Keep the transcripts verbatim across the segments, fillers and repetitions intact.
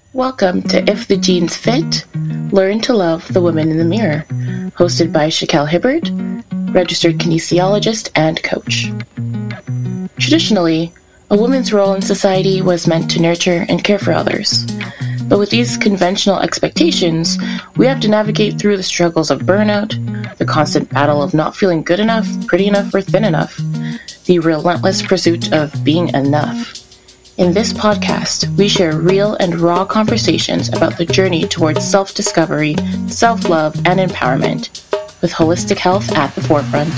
Welcome to If the Genes Fit, Learn to Love the Woman in the Mirror, hosted by Shaquelle Hibbert, registered kinesiologist and coach. Traditionally, a woman's role in society was meant to nurture and care for others. But with these conventional expectations, we have to navigate through the struggles of burnout, the constant battle of not feeling good enough, pretty enough, or thin enough, the relentless pursuit of being enough. In this podcast, we share real and raw conversations about the journey towards self-discovery, self-love, and empowerment, with holistic health at the forefront.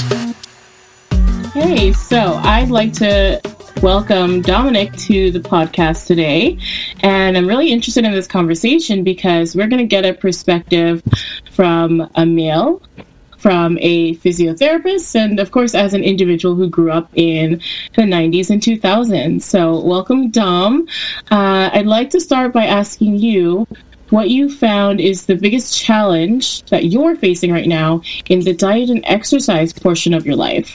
Hey, so I'd like to welcome Dominic to the podcast today, and I'm really interested in this conversation because we're going to get a perspective from a male, from a physiotherapist, and of course as an individual who grew up in the nineties and two thousands. So welcome, Dom. Uh, I'd like to start by asking you what you found is the biggest challenge that you're facing right now in the diet and exercise portion of your life.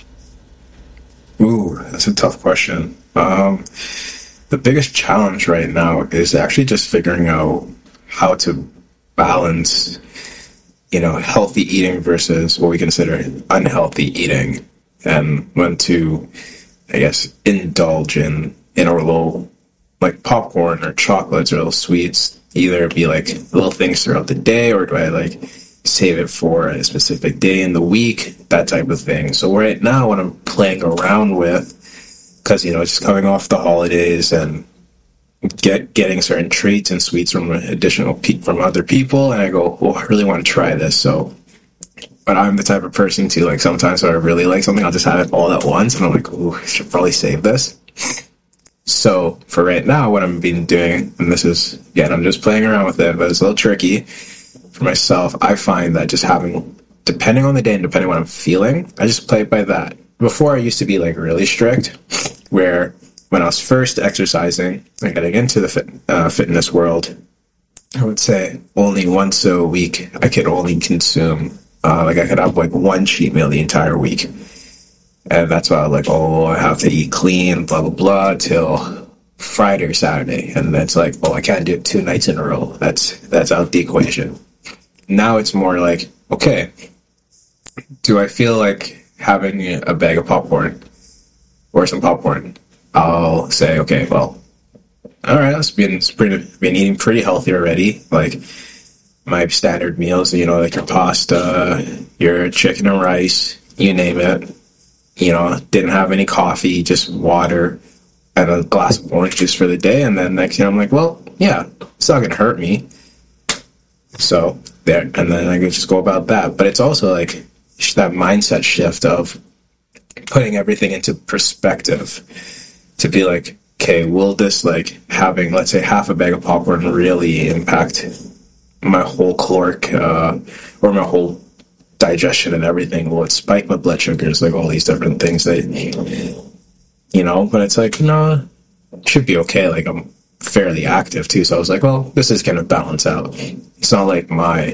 Ooh, that's a tough question. Um, the biggest challenge right now is actually just figuring out how to balance, you know, healthy eating versus what we consider unhealthy eating, and when to, I guess, indulge in, in our little, like popcorn or chocolates or little sweets, either be like little things throughout the day, or do I like save it for a specific day in the week, that type of thing. So right now what I'm playing around with, because, you know, it's coming off the holidays and get getting certain treats and sweets from additional pe- from other people, and I go, well, I really want to try this. So, but I'm the type of person to, like, sometimes when I really like something, I'll just have it all at once, and I'm like, ooh, I should probably save this. So for right now, what I've been doing, and this is, again, I'm just playing around with it, but it's a little tricky for myself. I find that just having, depending on the day and depending on what I'm feeling, I just play it by that. Before, I used to be like really strict, where when I was first exercising and getting into the fit, uh, fitness world, I would say only once a week I could only consume, uh, like I could have like one cheat meal the entire week. And that's why I was like, oh, I have to eat clean, blah, blah, blah, till Friday or Saturday. And that's like, oh, I can't do it two nights in a row. That's, that's out the equation. Now it's more like, okay, do I feel like having a bag of popcorn or some popcorn? I'll say, okay, well, all right, I've been, pretty, been eating pretty healthy already. Like my standard meals, you know, like your pasta, your chicken and rice, you name it. You know, didn't have any coffee, just water and a glass of orange juice for the day. And then next thing I'm like, well, yeah, it's not going to hurt me. So there, and then I can just go about that. But it's also like that mindset shift of putting everything into perspective. To be like, okay, will this, like, having, let's say, half a bag of popcorn really impact my whole caloric, uh, or my whole digestion and everything? Will it spike my blood sugars? Like, all these different things that, you know, but it's like, no, it should be okay. Like, I'm fairly active, too. So I was like, well, this is going to balance out. It's not like my,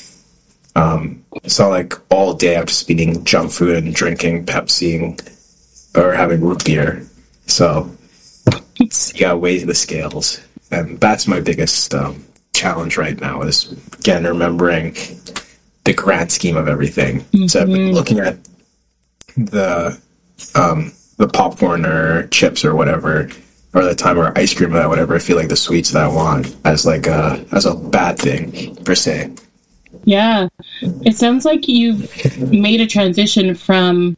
um, it's not like all day I'm just eating junk food and drinking Pepsi or having root beer. So you gotta weigh the scales, and that's my biggest um, challenge right now is, again, remembering the grand scheme of everything. Mm-hmm. So I've been looking at the um, the popcorn or chips or whatever, or the time or ice cream or whatever, I feel like the sweets that I want as like a, as a bad thing per se. Yeah, it sounds like you've made a transition from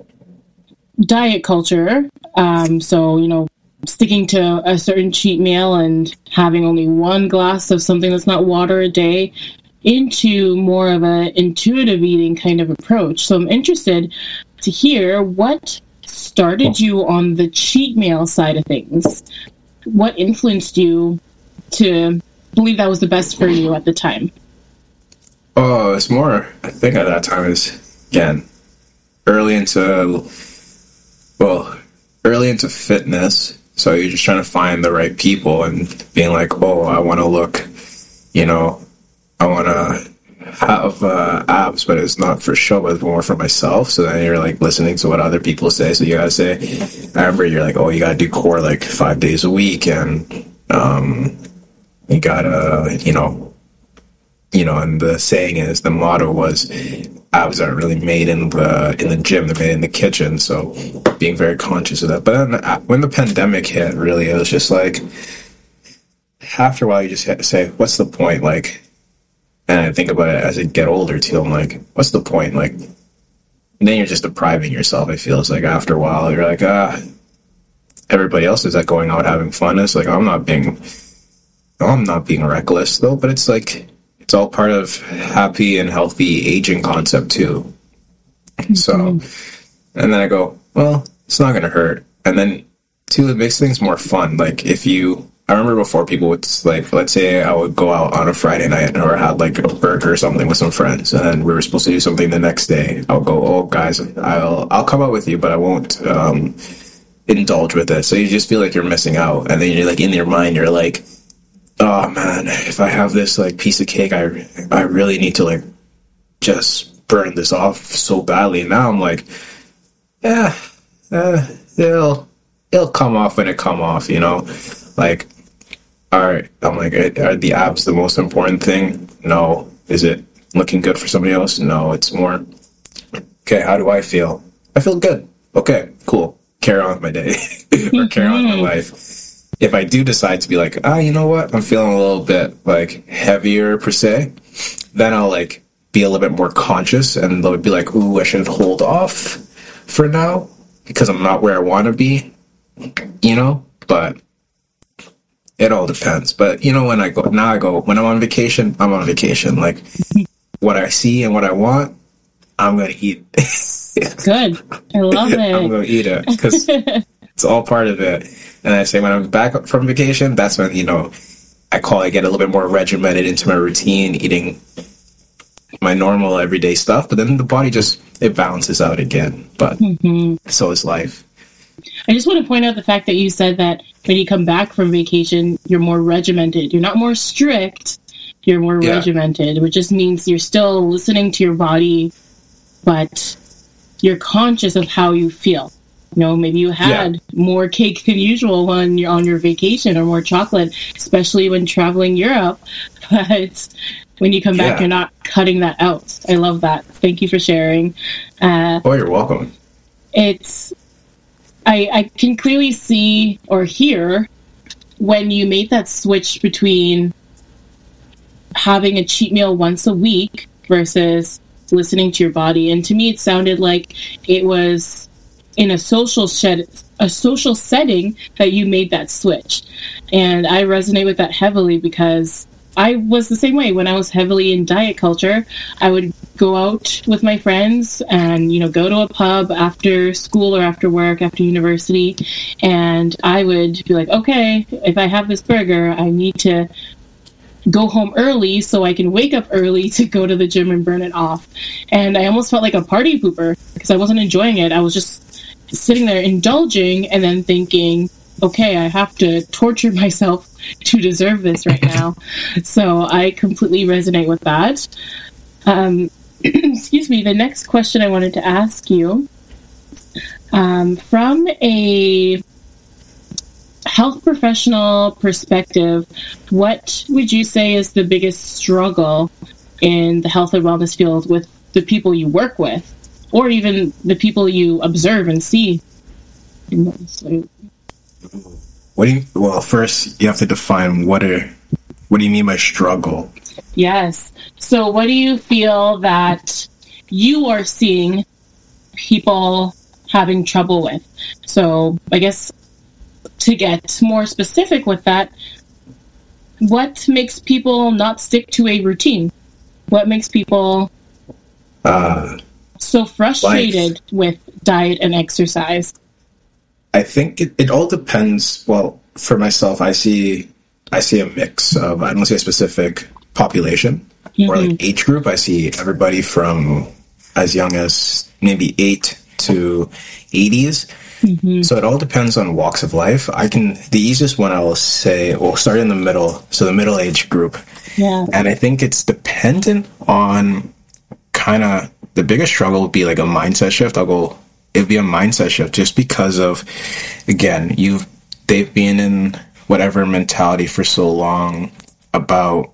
diet culture, um, so, you know, sticking to a certain cheat meal and having only one glass of something that's not water a day, into more of an intuitive eating kind of approach. So I'm interested to hear what started you on the cheat meal side of things. What influenced you to believe that was the best for you at the time? Oh, it's more, I think at that time is, again, early into, well, early into fitness. So you're just trying to find the right people and being like, oh, I want to look, you know, I want to have uh, abs, but it's not for show, but it's more for myself. So then you're like listening to what other people say. So you gotta say, I remember you're like, oh, you gotta do core like five days a week, and um, You gotta, you know, you know, and the saying is, the motto was, abs aren't really made in the in the gym; they're made in the kitchen. So, being very conscious of that. But then, when the pandemic hit, really, it was just like, after a while, you just had to say, "What's the point?" Like, and I think about it as I get older too. I'm like, "What's the point?" Like, and then you're just depriving yourself. It feels like after a while, you're like, ah, everybody else is like going out having fun. It's like I'm not being, I'm not being reckless though. But it's like, it's all part of happy and healthy aging concept too. Mm-hmm. So, and then I go, well, it's not going to hurt. And then two, it makes things more fun. Like if you, I remember before people would like, let's say I would go out on a Friday night or had like a burger or something with some friends, and then we were supposed to do something the next day. I'll go, oh guys, I'll, I'll come out with you, but I won't, um, indulge with it. So you just feel like you're missing out. And then you're like, in your mind, you're like, oh man, if I have this like piece of cake, I I really need to like just burn this off so badly. And now I'm like, yeah, uh, it'll it'll come off when it come off, you know. Like, all right, I'm like, are the abs the most important thing? No. Is it looking good for somebody else? No. It's more, okay, how do I feel? I feel good. Okay, cool. Carry on with my day or carry on with my life. If I do decide to be like, ah, you know what, I'm feeling a little bit like heavier per se, then I'll like be a little bit more conscious, and they'll be like, ooh, I should hold off for now because I'm not where I want to be, you know. But it all depends. But you know, when I go now, I go when I'm on vacation, I'm on vacation. Like what I see and what I want, I'm gonna eat. Good, I love it. I'm gonna eat it because it's all part of it. And I say when I'm back from vacation, that's when, you know, I call I get a little bit more regimented into my routine, eating my normal everyday stuff. But then the body just, it balances out again. But mm-hmm. so is life. I just want to point out the fact that you said that when you come back from vacation, you're more regimented. You're not more strict. You're more yeah. regimented, which just means you're still listening to your body, but you're conscious of how you feel. You know, maybe you had yeah. more cake than usual when you're on your vacation, or more chocolate, especially when traveling Europe. But when you come back, yeah. you're not cutting that out. I love that. Thank you for sharing. Uh, oh, you're welcome. It's, I, I can clearly see or hear when you made that switch between having a cheat meal once a week versus listening to your body. And to me, it sounded like it was in a social shed, a social setting that you made that switch. And I resonate with that heavily because I was the same way. When I was heavily in diet culture, I would go out with my friends and, you know, go to a pub after school or after work, after university. And I would be like, okay, if I have this burger, I need to go home early so I can wake up early to go to the gym and burn it off. And I almost felt like a party pooper because I wasn't enjoying it. I was just sitting there indulging and then thinking, okay, I have to torture myself to deserve this right now. So I completely resonate with that. Um, excuse me, the next question I wanted to ask you, um, from a health professional perspective, what would you say is the biggest struggle in the health and wellness field with the people you work with, or even the people you observe and see? What do you, well, first you have to define what are, what do you mean by struggle? Yes. So what do you feel that you are seeing people having trouble with? So I guess to get more specific with that, what makes people not stick to a routine? What makes people uh, so frustrated life. with diet and exercise? I think it, it all depends. Well, for myself, I see I see a mix of, I don't say a specific population mm-hmm. or like age group. I see everybody from as young as maybe eight to eighties. Mm-hmm. So it all depends on walks of life. I can, the easiest one I will say, we'll start in the middle. So the middle age group. Yeah. And I think it's dependent on kind of, the biggest struggle would be like a mindset shift. I'll go, it'd be a mindset shift just because of, again, you've, they've been in whatever mentality for so long. about,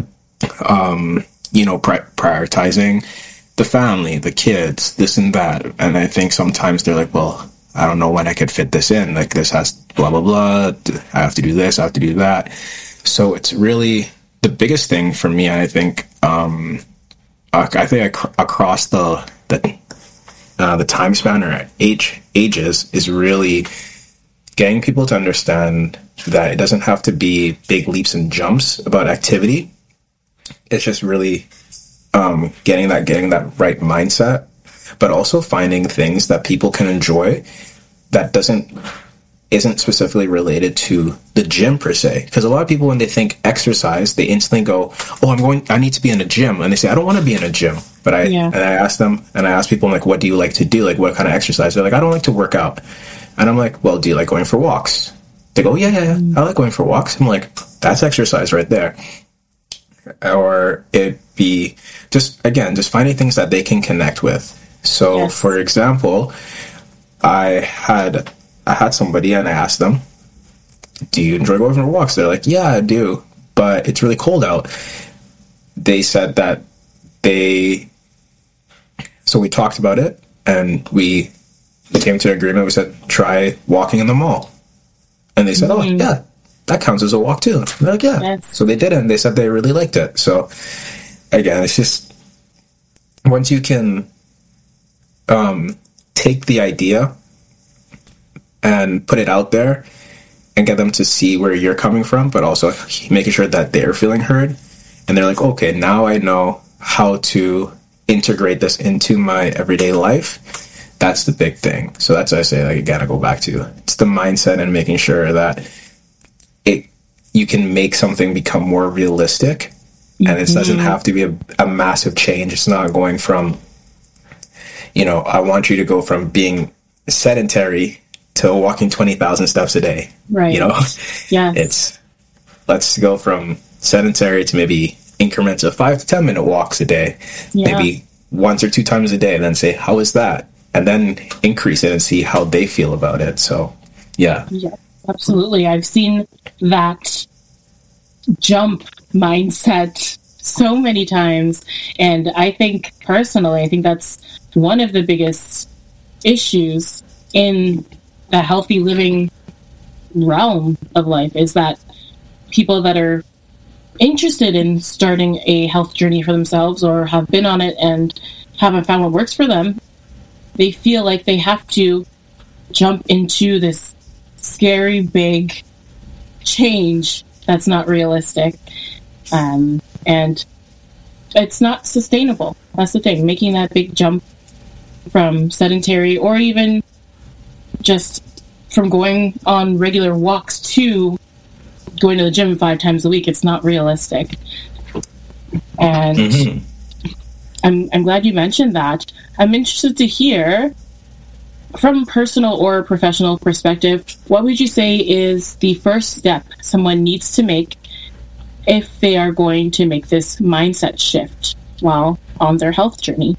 um, you know, pri- prioritizing the family, the kids, this and that. And I think sometimes they're like, well, I don't know when I could fit this in. Like, this has blah, blah, blah. I have to do this. I have to do that. So it's really the biggest thing for me, I think, um, I think ac- across the, the, uh, the time span or age, ages is really getting people to understand that it doesn't have to be big leaps and jumps about activity. It's just really um, getting that getting that right mindset, but also finding things that people can enjoy that doesn't isn't specifically related to the gym per se. Because a lot of people, when they think exercise, they instantly go, "Oh, I'm going. I need to be in a gym," and they say, "I don't want to be in a gym." But I yeah. and I ask them, and I ask people, like, "What do you like to do? Like, what kind of exercise?" They're like, "I don't like to work out." And I'm like, "Well, do you like going for walks?" They go, "Yeah, yeah, yeah. I like going for walks." I'm like, "That's exercise right there." Or it be just, again, just finding things that they can connect with. So, yes. for example, I had I had somebody and I asked them, "Do you enjoy going for walks?" They're like, "Yeah, I do, but it's really cold out." They said that they, so we talked about it and we came to an agreement. We said, try walking in the mall. And they said, mm-hmm. "Oh, yeah, that counts as a walk too." They're like, "Yeah." Yes. So they did it, and they said they really liked it. So again, it's just, once you can um, take the idea and put it out there and get them to see where you're coming from, but also making sure that they're feeling heard. And they're like, "Okay, now I know how to integrate this into my everyday life." That's the big thing. So that's what I say, like, you gotta go back to. It's the mindset and making sure that it you can make something become more realistic. Mm-hmm. And it doesn't have to be a, a massive change. It's not going from, you know, I want you to go from being sedentary to walking twenty thousand steps a day. Right. You know? Yes. It's, let's go from sedentary to maybe increments of five to ten minute walks a day. Yeah. Maybe once or two times a day, and then say, how is that? And then increase it and see how they feel about it. So, yeah. Yeah, absolutely. I've seen that jump mindset so many times. And I think, personally, I think that's one of the biggest issues in the healthy living realm of life, is that people that are interested in starting a health journey for themselves or have been on it and haven't found what works for them, they feel like they have to jump into this scary big change that's not realistic. Um, and it's not sustainable. That's the thing. Making that big jump from sedentary, or even just from going on regular walks to going to the gym five times a week, it's not realistic. And mm-hmm. I'm I'm glad you mentioned that. I'm interested to hear, from personal or professional perspective, what would you say is the first step someone needs to make if they are going to make this mindset shift while on their health journey?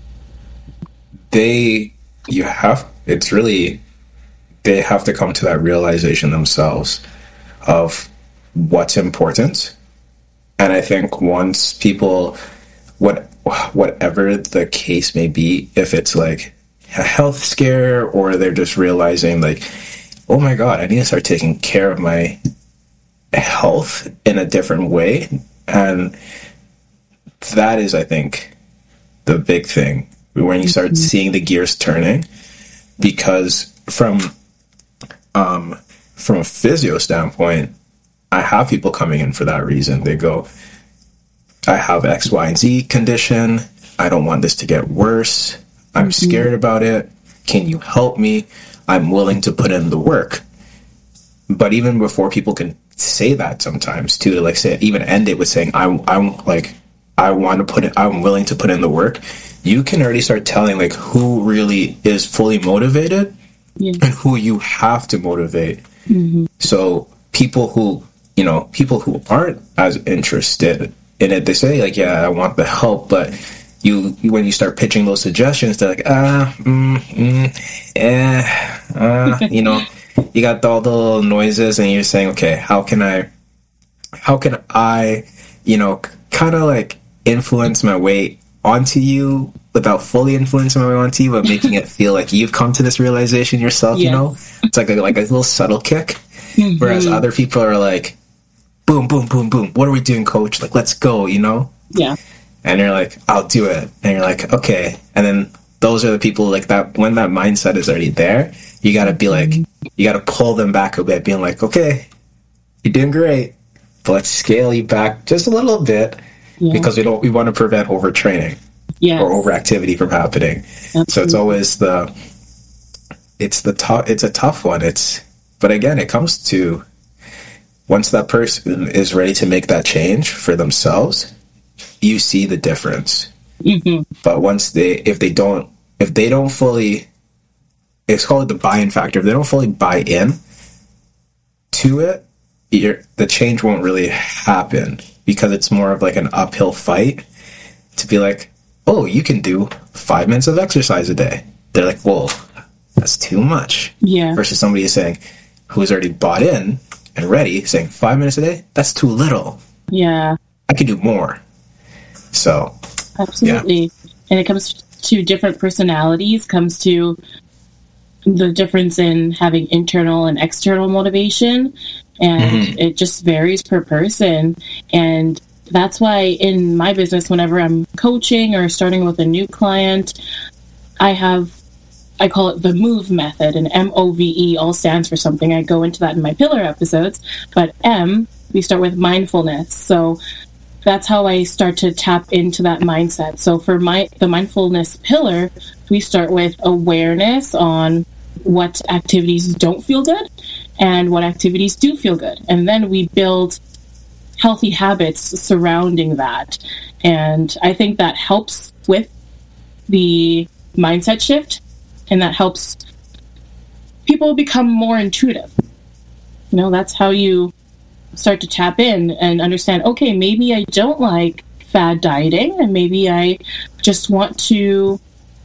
They, you have, it's really, they have to come to that realization themselves of what's important. And I think once people, what whatever the case may be, if it's like a health scare or they're just realizing like, oh my God, I need to start taking care of my health in a different way. And that is, I think, the big thing when you start mm-hmm. seeing the gears turning, because from, um, from a physio standpoint, I have people coming in for that reason. They go, I have X, Y, and Z condition. I don't want this to get worse. I'm mm-hmm. scared about it. Can you help me? I'm willing to put in the work. But even before people can say that sometimes too, to like say, even end it with saying, I, I'm like, I want to put it, I'm willing to put in the work. You can already start telling like who really is fully motivated yeah. and who you have to motivate. Mm-hmm. So people who, you know, people who aren't as interested in it, they say like, yeah, I want the help, but you, when you start pitching those suggestions, they're like, ah, mm, mm, eh, uh, you know, you got all the little noises, and you're saying, okay, how can I, how can I, you know, kind of like influence my way onto you without fully influencing my way onto you, but making it feel like you've come to this realization yourself, yes. You know? It's like a, like a little subtle kick. Mm-hmm. Whereas other people are like, boom, boom, boom, boom. What are we doing, coach? Like, let's go, you know? Yeah. And you're like, I'll do it. And you're like, okay. And then those are the people like that, when that mindset is already there, you got to be like, you got to pull them back a bit, being like, okay, you're doing great, but let's scale you back just a little bit yeah. because we don't, we want to prevent overtraining yes. or overactivity from happening. Absolutely. So it's always the, it's the tough, it's a tough one. It's, but again, it comes to once that person is ready to make that change for themselves, you see the difference. Mm-hmm. But once they, if they don't, if they don't fully, it's called the buy-in factor. If they don't fully buy in to it, you're, the change won't really happen because it's more of like an uphill fight to be like, oh, you can do five minutes of exercise a day. They're like, whoa, that's too much. Yeah. Versus somebody saying, who's already bought in and ready, saying five minutes a day, that's too little. Yeah. I could do more. So. Absolutely. Yeah. And it comes to different personalities, comes to the difference in having internal and external motivation. And mm-hmm. it just varies per person. And that's why in my business, whenever I'm coaching or starting with a new client, I have, I call it the MOVE method, and M O V E all stands for something. I go into that in my pillar episodes. But M, we start with mindfulness. So that's how I start to tap into that mindset. So for my the mindfulness pillar, we start with awareness on what activities don't feel good and what activities do feel good. And then we build healthy habits surrounding that. And I think that helps with the mindset shift, and that helps people become more intuitive. You know, that's how you start to tap in and understand, okay, maybe I don't like fad dieting, and maybe I just want to,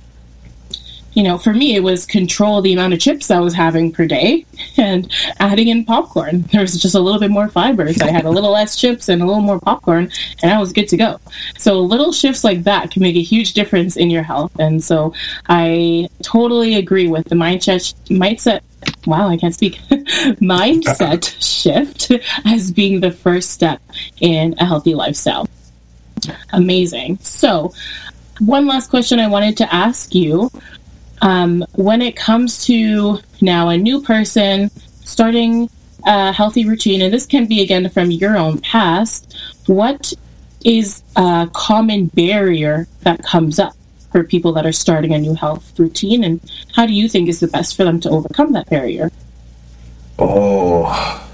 you know, for me, it was control the amount of chips I was having per day and adding in popcorn. There was just a little bit more fiber. So I had a little less chips and a little more popcorn, and I was good to go. So little shifts like that can make a huge difference in your health. And so I totally agree with the mindset, mindset wow, I can't speak, mindset shift as being the first step in a healthy lifestyle. Amazing. So one last question I wanted to ask you. Um, when it comes to now a new person starting a healthy routine, and this can be again from your own past, what is a common barrier that comes up for people that are starting a new health routine, and how do you think is the best for them to overcome that barrier? Oh,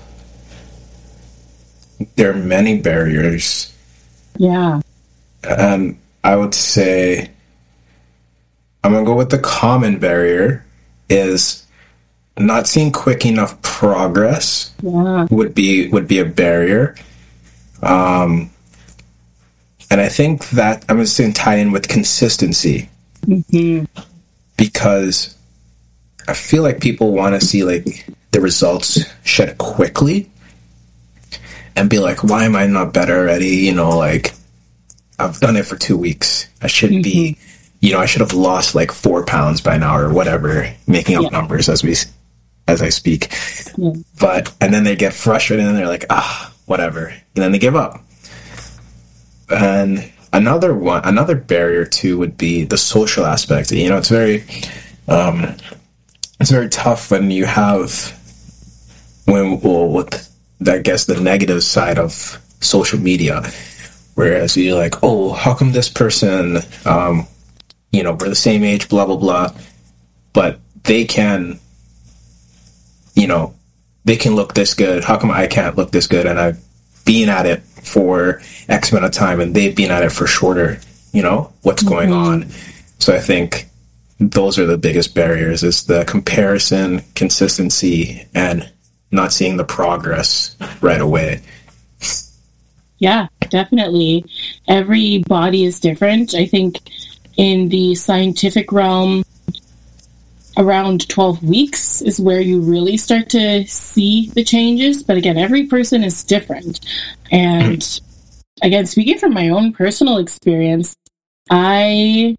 there are many barriers. Yeah. Um, I would say I'm going to go with the common barrier is not seeing quick enough progress. Yeah. would be would be a barrier. Um, and I think that I'm just going to tie in with consistency. Mm-hmm. Because I feel like people want to see like the results shed quickly and be like, why am I not better already? You know, like I've done it for two weeks. I should mm-hmm. be, you know, I should have lost like four pounds by now or whatever, making up yeah. numbers as we, as I speak. Yeah. But, and then they get frustrated and they're like, ah, whatever. And then they give up. And another one, another barrier too would be the social aspect. You know, it's very, um, it's very tough when you have, when, well, with, I guess, the negative side of social media, whereas you're like, oh, how come this person, um, you know, we're the same age, blah, blah, blah, but they can, you know, they can look this good. How come I can't look this good? And I've been at it for X amount of time and they've been at it for shorter, you know, what's mm-hmm. going on? So I think those are the biggest barriers, is the comparison, consistency, and not seeing the progress right away. Yeah, definitely. Every body is different. I think in the scientific realm, around twelve weeks is where you really start to see the changes. But again, every person is different. And again, speaking from my own personal experience, I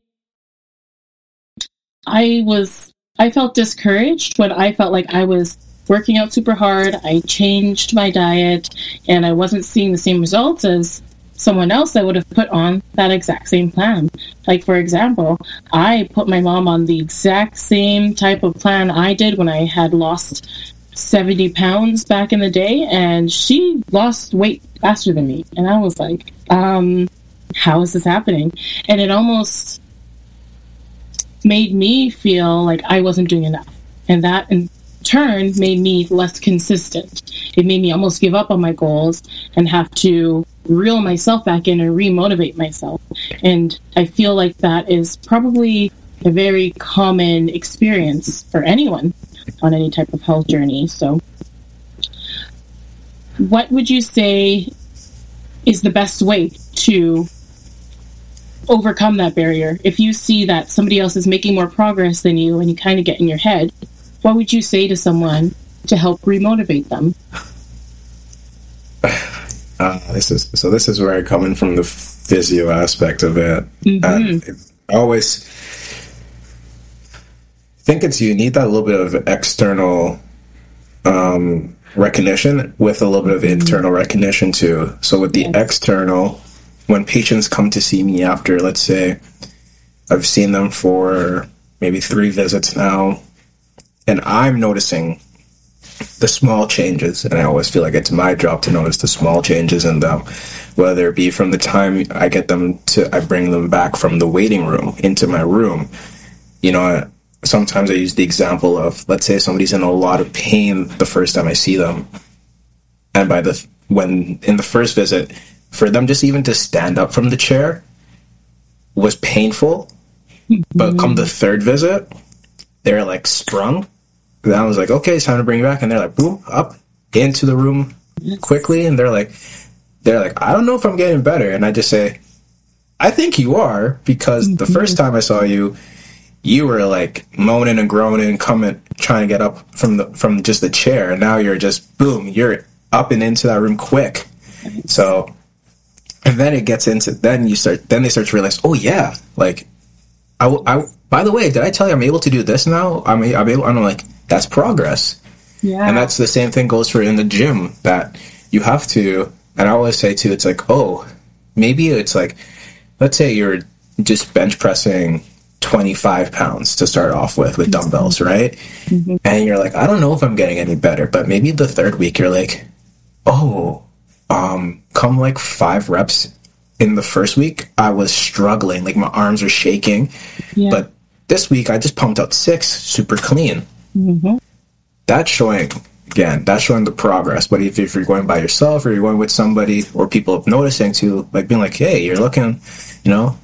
I was I felt discouraged when I felt like I was working out super hard. I changed my diet and I wasn't seeing the same results as someone else that would have put on that exact same plan. Like, for example, I put my mom on the exact same type of plan I did when I had lost seventy pounds back in the day, and she lost weight faster than me. And I was like, um, how is this happening? And it almost made me feel like I wasn't doing enough. And that in turn made me less consistent. It made me almost give up on my goals and have to reel myself back in and re-motivate myself. And I feel like that is probably a very common experience for anyone on any type of health journey. So what would you say is the best way to overcome that barrier? If you see that somebody else is making more progress than you and you kind of get in your head, what would you say to someone to help remotivate them? Uh, this is so. This is where I come in from the physio aspect of it. Mm-hmm. And I always think it's you need that little bit of external um, recognition with a little bit of internal recognition too. So with the yes. external, when patients come to see me after, let's say, I've seen them for maybe three visits now, and I'm noticing the small changes, and I always feel like it's my job to notice the small changes in them, whether it be from the time I get them to, I bring them back from the waiting room into my room. You know, sometimes I use the example of, let's say somebody's in a lot of pain the first time I see them, and by the, when, in the first visit, for them just even to stand up from the chair was painful, but come the third visit, they're like sprung. And I was like, okay, it's time to bring you back. And they're like, boom, up into the room quickly. And they're like, they're like, I don't know if I'm getting better. And I just say, I think you are, because mm-hmm. the first time I saw you, you were like moaning and groaning, coming, trying to get up from the, from just the chair. And now you're just, boom, you're up and into that room quick. So, and then it gets into, then you start, then they start to realize, oh yeah, like, I, I, by the way, did I tell you I'm able to do this now? I'm, I'm able, I'm like, that's progress. Yeah. And that's the same thing goes for in the gym, that you have to, and I always say too, it's like, oh, maybe it's like, let's say you're just bench pressing twenty-five pounds to start off with, with dumbbells, right? Mm-hmm. And you're like, I don't know if I'm getting any better, but maybe the third week you're like, oh, um, come like five reps in the first week, I was struggling, like my arms are shaking, yeah. but this week I just pumped out six super clean. Mm-hmm. That's showing, again, that's showing the progress. But if, if you're going by yourself or you're going with somebody or people noticing too, like being like, hey, you're looking, you know,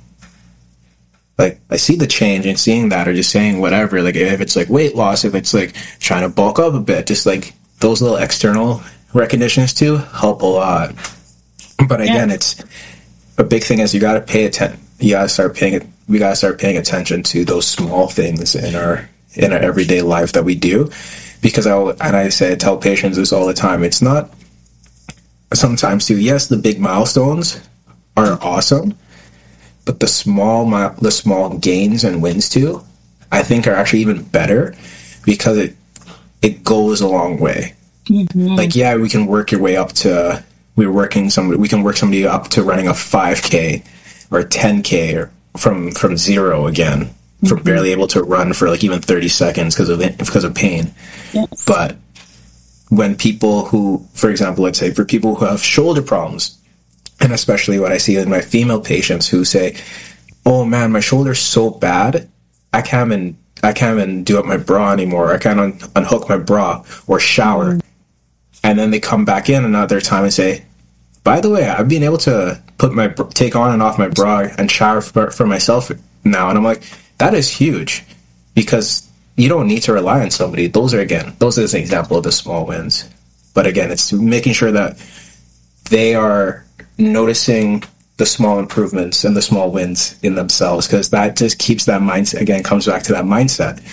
like I see the change and seeing that, or just saying whatever, like if it's like weight loss, if it's like trying to bulk up a bit, just like those little external recognitions too help a lot. But again, yeah. it's a big thing is you got to pay attention. You got to start paying it. We got to start paying attention to those small things in our in our everyday life that we do, because I and I say I tell patients this all the time. It's not sometimes too. Yes, the big milestones are awesome, but the small the small gains and wins too, I think are actually even better, because it it goes a long way. Mm-hmm. Like yeah, we can work your way up to we're working somebody we can work somebody up to running a five K or a ten K or from from zero again. For mm-hmm. barely able to run for like even thirty seconds because of it, because of pain. Yes. But when people who, for example, let's say for people who have shoulder problems, and especially what I see in my female patients who say, "Oh man, my shoulder's so bad, I can't even I can't even do up my bra anymore. I can't un- unhook my bra or shower," mm-hmm. and then they come back in another time and say, "By the way, I've been able to put my take on and off my bra and shower for, for myself now," and I'm like, that is huge, because you don't need to rely on somebody. Those are, again, those are an example of the small wins. But again, it's making sure that they are noticing the small improvements and the small wins in themselves, because that just keeps that mindset, again, comes back to that mindset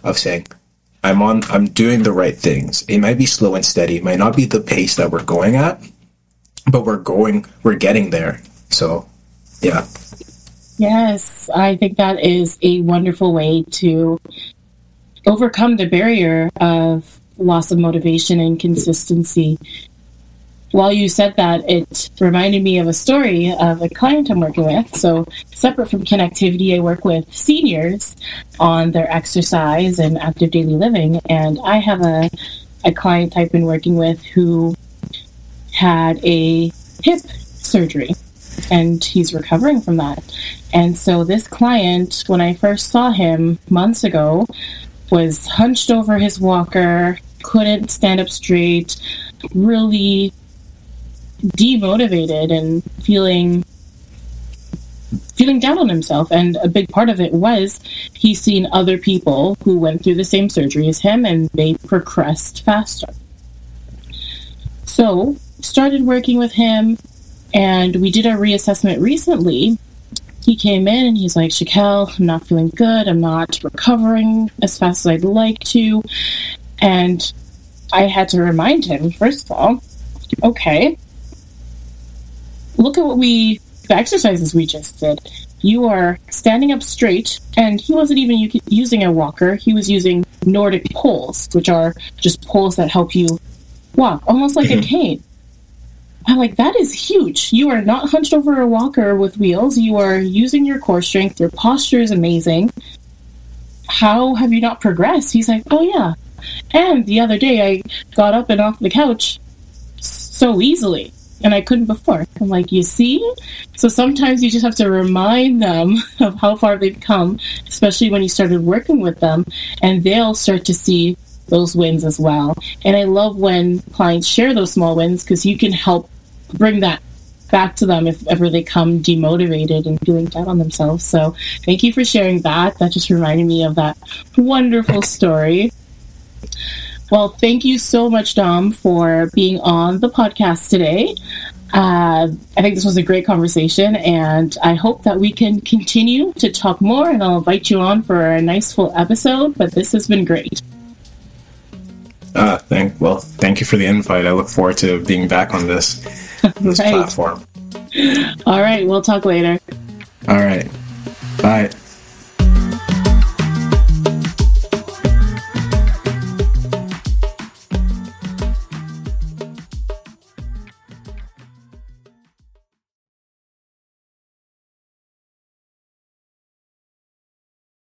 of saying, I'm on, I'm doing the right things. It might be slow and steady. It might not be the pace that we're going at, but we're going, we're getting there. So, yeah. Yes, I think that is a wonderful way to overcome the barrier of loss of motivation and consistency. While you said that, it reminded me of a story of a client I'm working with. So, separate from Connectivity, I work with seniors on their exercise and active daily living. And I have a, a client I've been working with who had a hip surgery, and he's recovering from that. And so this client, when I first saw him months ago, was hunched over his walker, couldn't stand up straight, really demotivated and feeling feeling down on himself. And a big part of it was he's seen other people who went through the same surgery as him and they progressed faster. So started working with him, and we did our reassessment recently. He came in and he's like, Shaquel, I'm not feeling good. I'm not recovering as fast as I'd like to. And I had to remind him, first of all, okay, look at what we, the exercises we just did. You are standing up straight, and he wasn't even u- using a walker. He was using Nordic poles, which are just poles that help you walk, almost like a cane. I'm like, that is huge. You are not hunched over a walker with wheels. You are using your core strength. Your posture is amazing. How have you not progressed? He's like, oh yeah. And the other day I got up and off the couch so easily, and I couldn't before. I'm like, you see? So sometimes you just have to remind them of how far they've come, especially when you started working with them, and they'll start to see those wins as well. And I love when clients share those small wins, because you can help bring that back to them if ever they come demotivated and feeling down on themselves. So thank you for sharing that. That just reminded me of that wonderful story. Well, thank you so much, Dom, for being on the podcast today. Uh, I think this was a great conversation, and I hope that we can continue to talk more, and I'll invite you on for a nice full episode, but this has been great. Uh, thank, well, thank you for the invite. I look forward to being back on this, this right. platform. All right, we'll talk later. All right. Bye.